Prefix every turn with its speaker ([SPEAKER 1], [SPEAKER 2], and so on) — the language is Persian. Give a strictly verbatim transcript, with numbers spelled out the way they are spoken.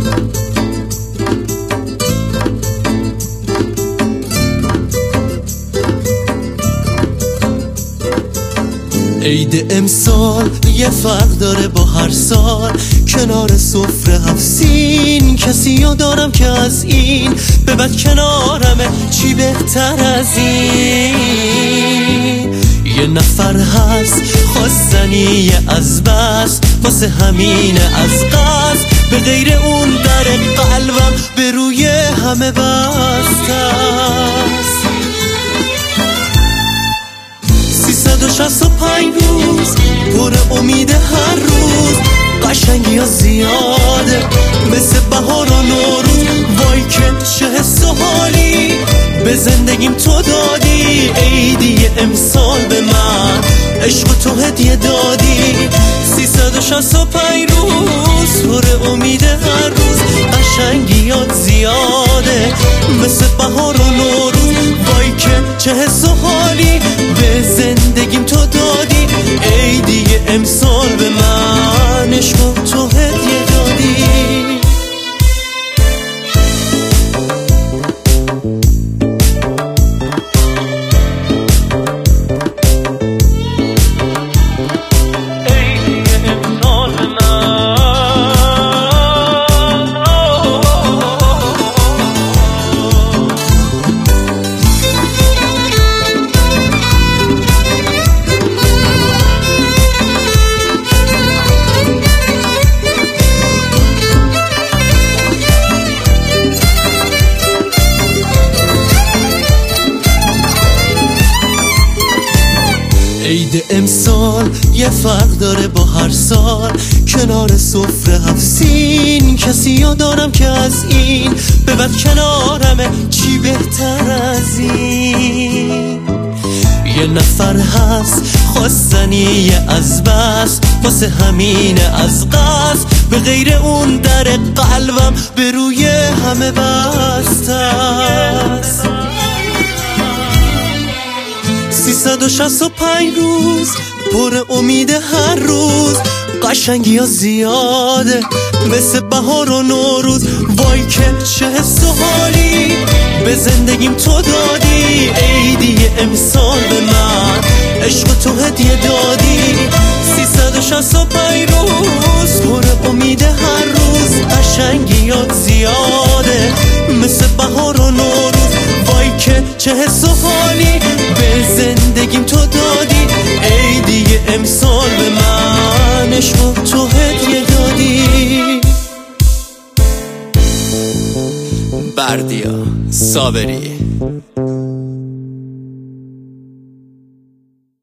[SPEAKER 1] عید امسال یه فرق داره با هر سال، کنار سفره هفت سین کسی رو دارم که از این به بعد کنارمه، چی بهتر از این؟ یه نفر هست خواستنی از بس، واسه همین از قصد به غیر اون در قلبم به روی همه بسته است. سیصد و شصت و پنج روز پر امید هر روز، قشنگی ها زیاده مثل بهار و نوروز. وای که چه حس و حالی به زندگیم تو دادی، عیدی امسال به من عشق تو هدیه دادی. سیصد و شصت و پنج روز پر امید هر روز، قشنگی ها زیاده مثل بهار و نوروز. وای که چه حس و حالی به زندگیم تو دادی، عیدی امسال به من عشق تو هدیه دادی. عید امسال یه فرق داره با هر سال، کنار سفره هفت سین کسی رو دارم که از این به بعد کنارمه، چی بهتر از این؟ یه نفر هست خواستنی از بس، واسه همین از قصد به غیر اون در قلبم به روی همه بسته است. سیصد و شصت و پنج روز پر امید هر روز، قشنگی ها زیاده مثل بهار و نوروز. وای که چه حس و حالی به زندگیم تو دادی، عیدی امسال به من عشق تو هدیه دادی. سیصد و شصت و پنج روز پر امید هر روز، قشنگی ها زیاده مثل بهار و نوروز. وای که چه حس و حالی به زندگیم تو دادی، عیدی امسال به من عشق تو هدیه دادی. بردیا صابری.